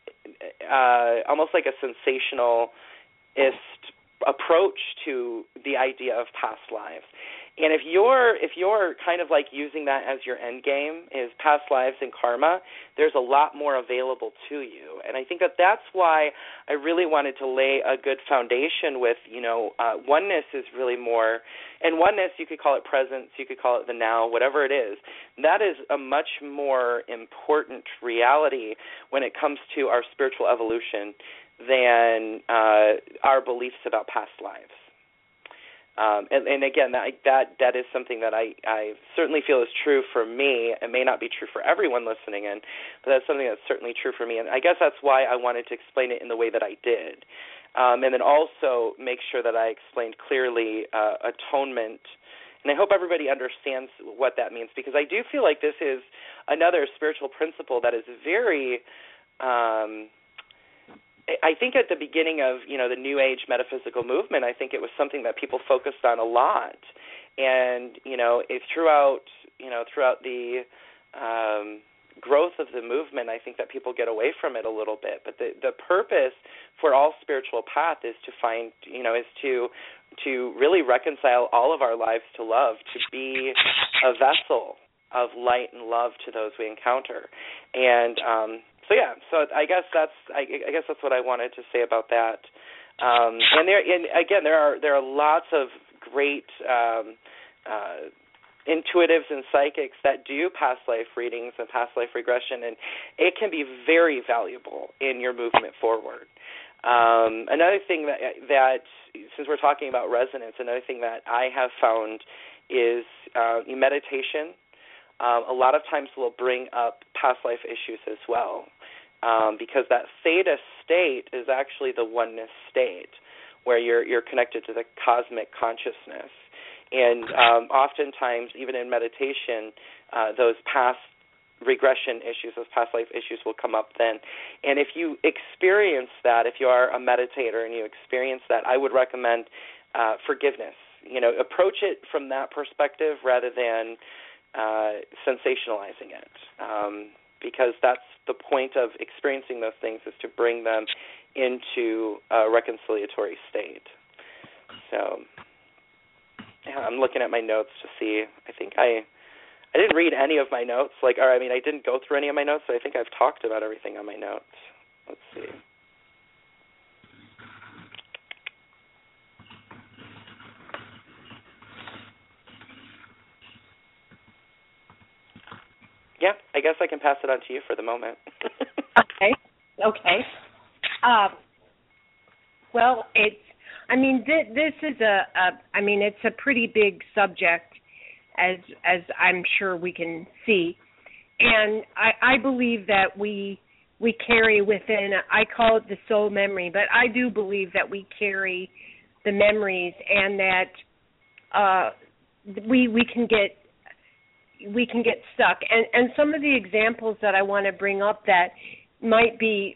[SPEAKER 4] uh, almost like a sensationalist approach to the idea of past lives. And if you're if you're kind of like using that as your end game, is past lives and karma, there's a lot more available to you. And I think that that's why I really wanted to lay a good foundation with, you know, uh, oneness is really more, and oneness, you could call it presence, you could call it the now, whatever it is. That is a much more important reality when it comes to our spiritual evolution than uh, our beliefs about past lives. Um, and, and again, that, that that is something that I, I certainly feel is true for me. It may not be true for everyone listening in, but that's something that's certainly true for me. And I guess that's why I wanted to explain it in the way that I did. Um, and then also make sure that I explained clearly uh, atonement. And I hope everybody understands what that means, because I do feel like this is another spiritual principle that is very... Um, I think at the beginning of, you know, the New Age metaphysical movement, I think it was something that people focused on a lot, and you know, it, throughout, you know, throughout the um, growth of the movement, I think that people get away from it a little bit. But the the purpose for all spiritual path is to find, you know, is to to really reconcile all of our lives to love, to be a vessel of light and love to those we encounter, and um, so yeah, so I guess that's I, I guess that's what I wanted to say about that. Um, and there, and again, there are there are lots of great um, uh, intuitives and psychics that do past life readings and past life regression, and it can be very valuable in your movement forward. Um, another thing that that since we're talking about resonance, another thing that I have found is uh, meditation. Um, a lot of times will bring up past life issues as well, um, because that theta state is actually the oneness state, where you're you're connected to the cosmic consciousness. And um, oftentimes, even in meditation, uh, those past regression issues, those past life issues will come up then. And if you experience that, if you are a meditator and you experience that, I would recommend uh, forgiveness. You know, approach it from that perspective rather than uh, sensationalizing it, um, because that's the point of experiencing those things, is to bring them into a reconciliatory state. So yeah, I'm looking at my notes to see. I think I I didn't read any of my notes. Like, or I mean, I didn't go through any of my notes, so I think I've talked about everything on my notes. Let's see. Yeah, I guess I can pass it on to you for the moment.
[SPEAKER 3] Okay. Okay. Uh, well, it's, I mean, th- this is a, a, I mean, it's a pretty big subject, as as I'm sure we can see. And I, I believe that we we carry within, I call it the soul memory, but I do believe that we carry the memories, and that uh, we we can get we can get stuck. And, and some of the examples that I want to bring up that might be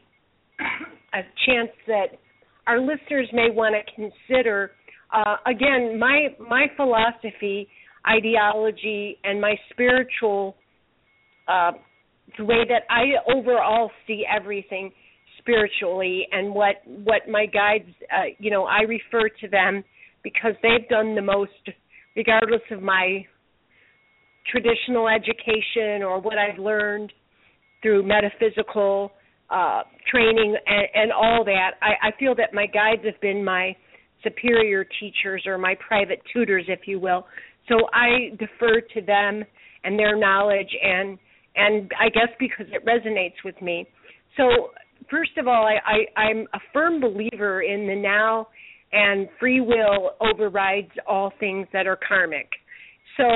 [SPEAKER 3] a chance that our listeners may want to consider. Uh, again, my my philosophy, ideology, and my spiritual, uh, the way that I overall see everything spiritually, and what, what my guides, uh, you know, I refer to them because they've done the most, regardless of my traditional education or what I've learned through metaphysical uh, training and, and all that. I, I feel that my guides have been my superior teachers, or my private tutors, if you will. So I defer to them and their knowledge, and and I guess because it resonates with me. So first of all, I, I, I'm a firm believer in the now, and free will overrides all things that are karmic. So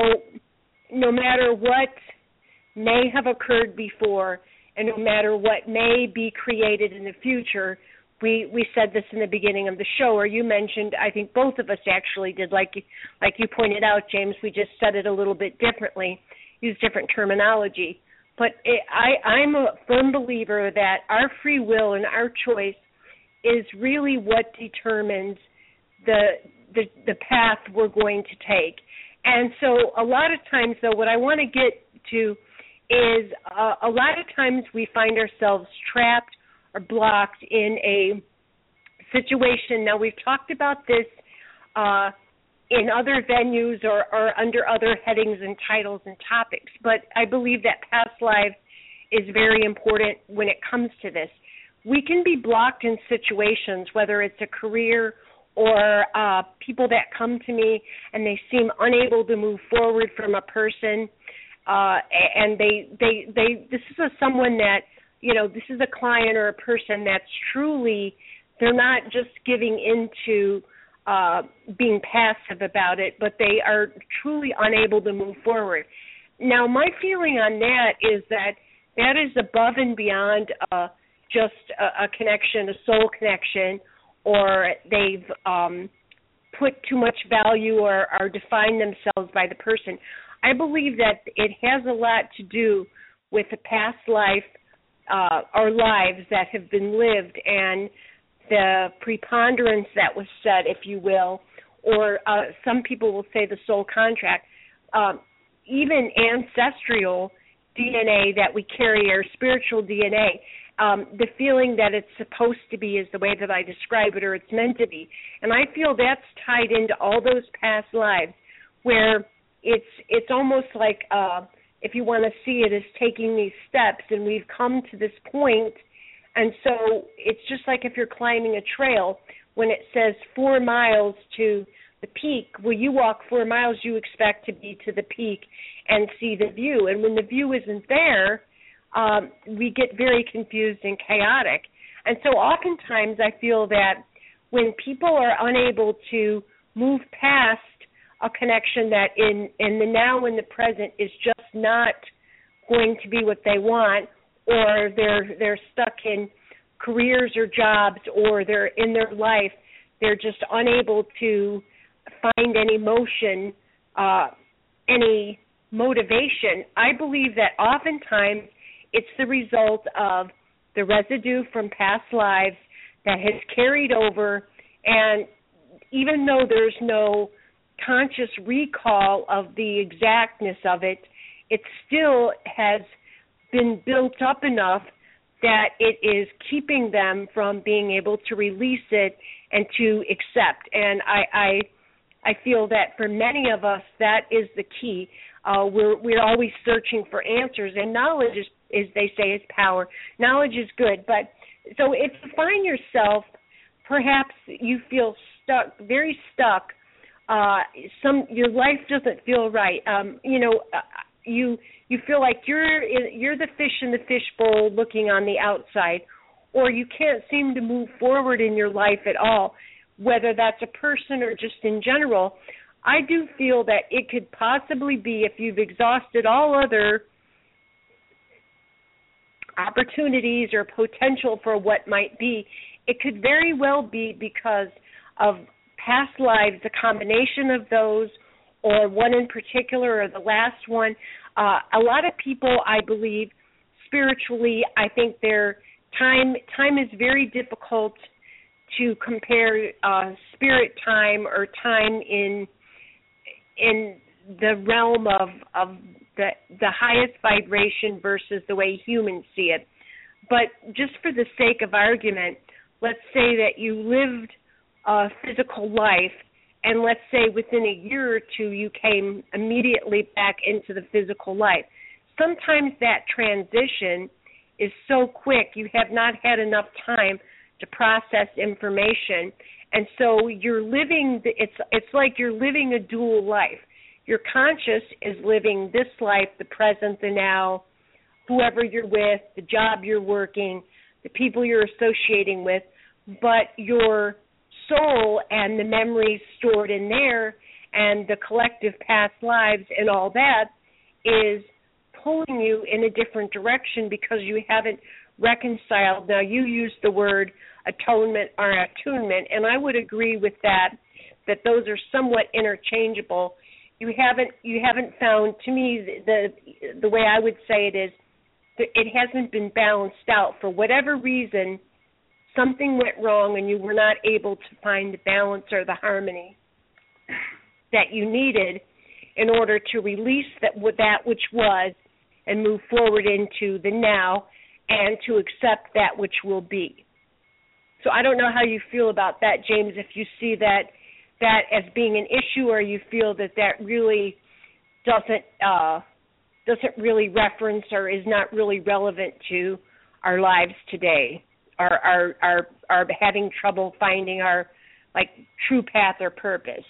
[SPEAKER 3] no matter what may have occurred before, and no matter what may be created in the future, we, we said this in the beginning of the show, or you mentioned, I think both of us actually did, like you, like you pointed out, James, we just said it a little bit differently, used different terminology. But it, I, I'm a firm believer that our free will and our choice is really what determines the, the, the path we're going to take. And so a lot of times, though, what I want to get to is uh, a lot of times we find ourselves trapped or blocked in a situation. Now, we've talked about this uh, in other venues or, or under other headings and titles and topics, but I believe that past life is very important when it comes to this. We can be blocked in situations, whether it's a career or uh, people that come to me and they seem unable to move forward from a person, uh, and they, they, they, this is a, someone that, you know, this is a client or a person that's truly, they're not just giving into uh, being passive about it, but they are truly unable to move forward. Now, my feeling on that is that that is above and beyond uh, just a, a connection, a soul connection, or they've um, put too much value or, or defined themselves by the person. I believe that it has a lot to do with the past life uh, or lives that have been lived, and the preponderance that was set, if you will, or uh, some people will say the soul contract, um, even ancestral D N A that we carry, our spiritual D N A, um, the feeling that it's supposed to be is the way that I describe it, or it's meant to be. And I feel that's tied into all those past lives where it's it's almost like uh, if you want to see it, as taking these steps, and we've come to this point. And so it's just like if you're climbing a trail, when it says four miles to the peak, well, you walk four miles, you expect to be to the peak and see the view. And when the view isn't there, um, we get very confused and chaotic. And so oftentimes I feel that when people are unable to move past a connection that in, in the now and the present is just not going to be what they want, or they're they're stuck in careers or jobs, or they're in their life, they're just unable to find any motion, uh, any motivation. I believe that oftentimes it's the result of the residue from past lives that has carried over, and even though there's no conscious recall of the exactness of it, it still has been built up enough that it is keeping them from being able to release it and to accept. And I I, I feel that for many of us, that is the key. Uh, we're we're always searching for answers, and knowledge is, as they say, is power. Knowledge is good, but so if you find yourself, perhaps you feel stuck, very stuck. Uh, some your life doesn't feel right. Um, you know, uh, you you feel like you're you're the fish in the fishbowl looking on the outside, or you can't seem to move forward in your life at all, whether that's a person or just in general. I do feel that it could possibly be, if you've exhausted all other opportunities or potential for what might be, it could very well be because of past lives, a combination of those, or one in particular, or the last one. Uh, a lot of people, I believe, spiritually, I think their time time is very difficult to compare uh, spirit time or time in in the realm of of the the highest vibration versus the way humans see it. But just for the sake of argument, let's say that you lived a physical life, and let's say within a year or two you came immediately back into the physical life. Sometimes that transition is so quick, you have not had enough time to process information, and so you're living, it's it's like you're living a dual life. Your conscious is living this life, the present, the now, whoever you're with, the job you're working, the people you're associating with, but your soul and the memories stored in there and the collective past lives and all that is pulling you in a different direction because you haven't reconciled. Now, you used the word atonement or attunement, and I would agree with that, that those are somewhat interchangeable. You haven't you haven't found, to me, the the way I would say it is, that it hasn't been balanced out. For whatever reason, something went wrong and you were not able to find the balance or the harmony that you needed in order to release that that which was and move forward into the now and to accept that which will be. So I don't know how you feel about that, James, if you see that that as being an issue, or you feel that that really doesn't uh, doesn't really reference or is not really relevant to our lives today, our our our, our having trouble finding our like true path or purpose.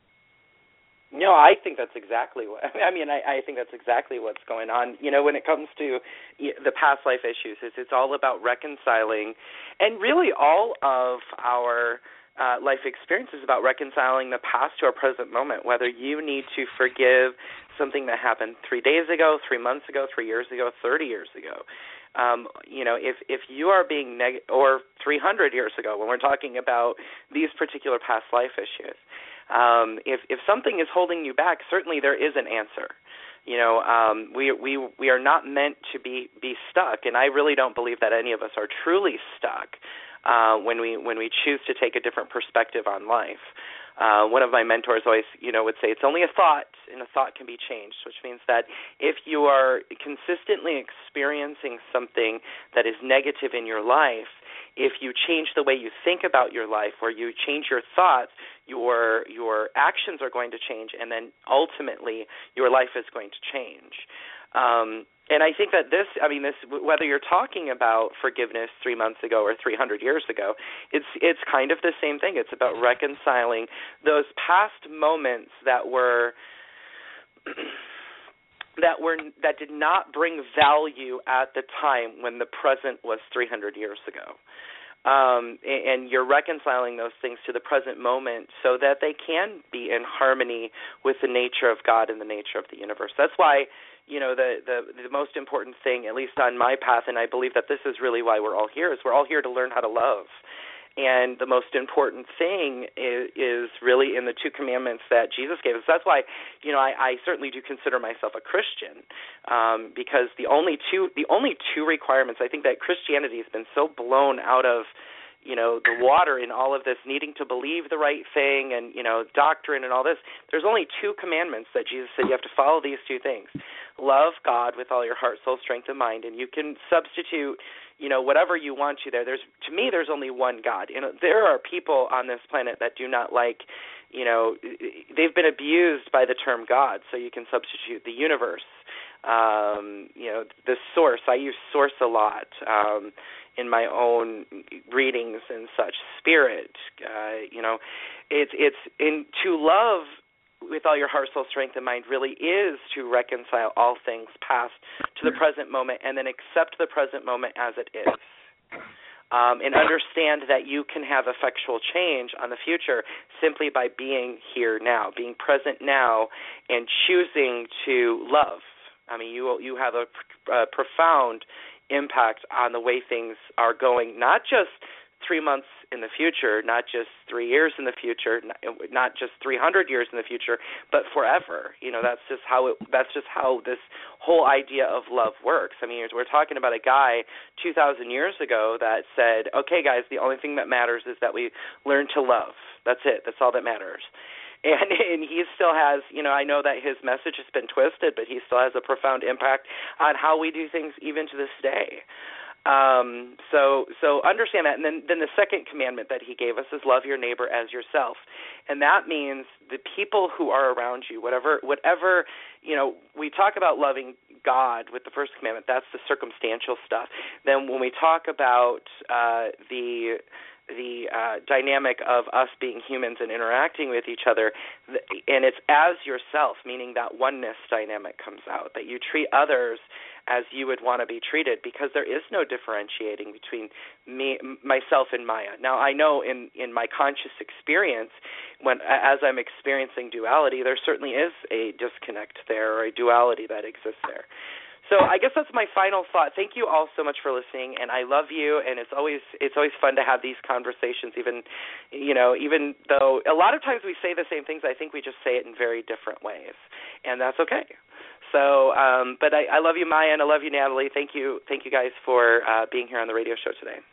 [SPEAKER 4] No, I think that's exactly what, I mean, I, I think that's exactly what's going on. You know, when it comes to the past life issues, it's, it's all about reconciling, and really all of our uh, life experience is about reconciling the past to our present moment, whether you need to forgive something that happened three days ago, three months ago, three years ago, thirty years ago. Um, you know, if, if you are being neg- or three hundred years ago, when we're talking about these particular past life issues, Um, if, if something is holding you back, certainly there is an answer. You know, um, we we we are not meant to be, be stuck, and I really don't believe that any of us are truly stuck uh, when we when we choose to take a different perspective on life. Uh, one of my mentors always, you know, would say it's only a thought, and a thought can be changed, which means that if you are consistently experiencing something that is negative in your life, if you change the way you think about your life, or you change your thoughts, your your actions are going to change, and then ultimately your life is going to change. Um, and I think that this, I mean, this, whether you're talking about forgiveness three months ago or three hundred years ago, it's it's kind of the same thing. It's about reconciling those past moments that were that were that did not bring value at the time when the present was three hundred years ago. Um, and you're reconciling those things to the present moment so that they can be in harmony with the nature of God and the nature of the universe. That's why, you know, the, the, the most important thing, at least on my path, and I believe that this is really why we're all here, is we're all here to learn how to love. And the most important thing is, is really in the two commandments that Jesus gave us. That's why, you know, I, I certainly do consider myself a Christian, um, because the only two the only two requirements, I think that Christianity has been so blown out of, you know, the water in all of this needing to believe the right thing and, you know, doctrine and all this. There's only two commandments that Jesus said you have to follow these two things. Love God with all your heart, soul, strength, and mind, and you can substitute, you know, whatever you want to there. There's, to me, there's only one God. You know, there are people on this planet that do not like, you know, they've been abused by the term God, so you can substitute the universe, um, you know, the source. I use source a lot um, in my own readings and such. Spirit, uh, you know, it's it's in to love with all your heart, soul, strength, and mind really is to reconcile all things past to the present moment and then accept the present moment as it is. Um, and understand that you can have effectual change on the future simply by being here now, being present now, and choosing to love. I mean, you you have a, a profound impact on the way things are going, not just three months in the future, not just three years in the future, not, not just three hundred years in the future, but forever. You know, that's just how it, that's just how this whole idea of love works. I mean, we're talking about a guy two thousand years ago that said, okay, guys, the only thing that matters is that we learn to love. That's it. That's all that matters. And, and he still has, you know, I know that his message has been twisted, but he still has a profound impact on how we do things even to this day. Um, so so understand that. And then, then the second commandment that he gave us is love your neighbor as yourself. And that means the people who are around you, whatever, whatever, you know, we talk about loving God with the first commandment. That's the circumstantial stuff. Then when we talk about uh, the the uh, dynamic of us being humans and interacting with each other, and it's as yourself, meaning that oneness dynamic comes out, that you treat others as you would want to be treated, because there is no differentiating between me, myself and Maya. Now, I know in, in my conscious experience, when as I'm experiencing duality, there certainly is a disconnect there, or a duality that exists there. So I guess that's my final thought. Thank you all so much for listening, and I love you. And it's always it's always fun to have these conversations, even you know even though a lot of times we say the same things. I think we just say it in very different ways, and that's okay. So, um, but I, I love you, Maya, and I love you, Natalie. Thank you, thank you guys for uh, being here on the radio show today.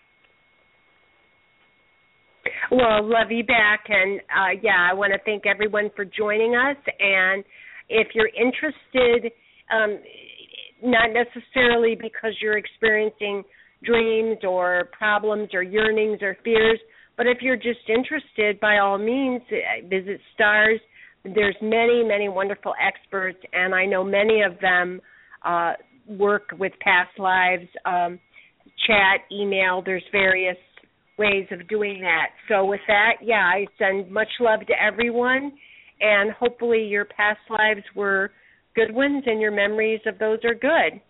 [SPEAKER 3] Well, love you back, and uh, yeah, I want to thank everyone for joining us. And if you're interested. Um, Not necessarily because you're experiencing dreams or problems or yearnings or fears, but if you're just interested, by all means, visit STARS. There's many, many wonderful experts, and I know many of them uh, work with past lives, um, chat, email. There's various ways of doing that. So with that, yeah, I send much love to everyone, and hopefully your past lives were good ones, and your memories of those are good.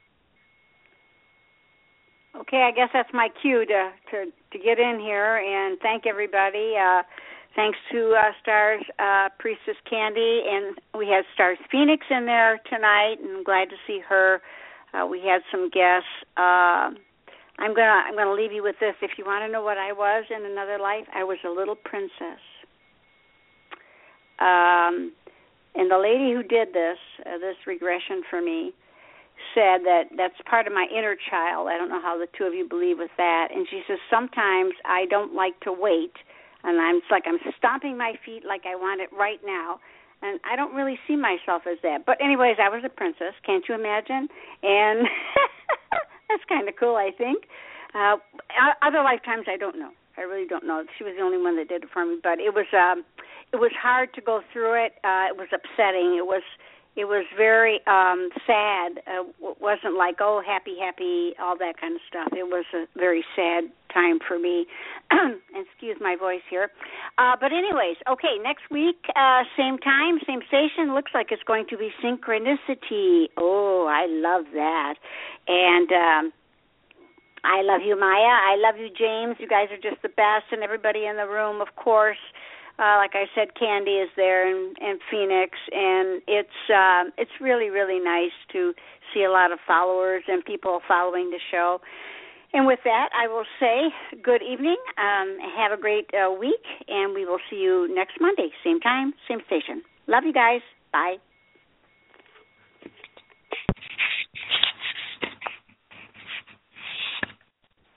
[SPEAKER 2] Okay, I guess that's my cue to to, to get in here and thank everybody. Uh, thanks to uh, Stars uh, Priestess Candy, and we had Stars Phoenix in there tonight, and I'm glad to see her. Uh, we had some guests. Uh, I'm gonna I'm gonna leave you with this. If you want to know what I was in another life, I was a little princess. Um. And the lady who did this, uh, this regression for me, said that that's part of my inner child. I don't know how the two of you believe with that. And she says, sometimes I don't like to wait, and I'm it's like I'm stomping my feet like I want it right now. And I don't really see myself as that. But anyways, I was a princess. Can't you imagine? And that's kind of cool, I think. Uh, other lifetimes, I don't know. I really don't know. She was the only one that did it for me. But it was... Um, It was hard to go through it. Uh, it was upsetting. It was, it was very um, sad. Uh, it wasn't like, oh, happy, happy, all that kind of stuff. It was a very sad time for me. Excuse my voice here. Uh, but anyways, okay, next week, uh, same time, same station. Looks like it's going to be Synchronicity. Oh, I love that. And um, I love you, Maya. I love you, James. You guys are just the best. And everybody in the room, of course. Uh, like I said, Candy is there, and, and Phoenix, and it's um, it's really, really nice to see a lot of followers and people following the show. And with that, I will say good evening, um, have a great uh, week, and we will see you next Monday, same time, same station. Love you guys. Bye.